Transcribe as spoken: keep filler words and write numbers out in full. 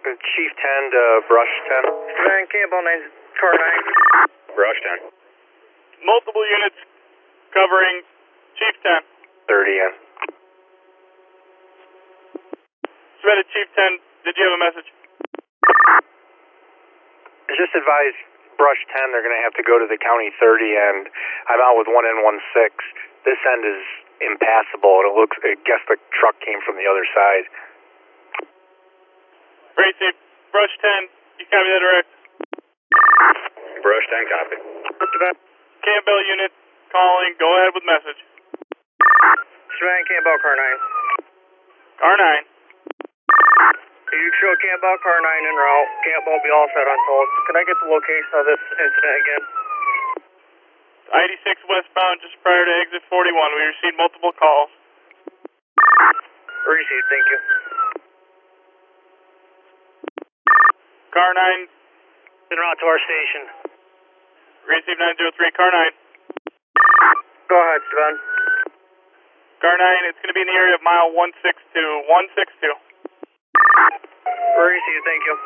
Chief ten to Brush ten. Van Campbell, nine, car nine. Brush ten. Multiple units covering Chief ten. thirty in. Submitted Chief ten, did you have a message? Just advise Brush ten, they're going to have to go to the County thirty end. I'm out with one N one six. This end is impassable, and it looks, I guess the truck came from the other side. Great, Chief. Brush ten, you copy that direct? Brush ten, copy. Campbell unit calling, go ahead with message. Van Campbell, car nine. Car nine. You show Campbell, car nine en route. Campbell will be all set on hold. Can I get the location of this incident again? I eighty-six westbound, just prior to exit forty-one. We received multiple calls. Received, thank you. Car nine. En route to our station. Received nine zero three, car nine. Go ahead, Sven. Car nine, it's going to be in the area of mile one six two. one six two. Received, thank you.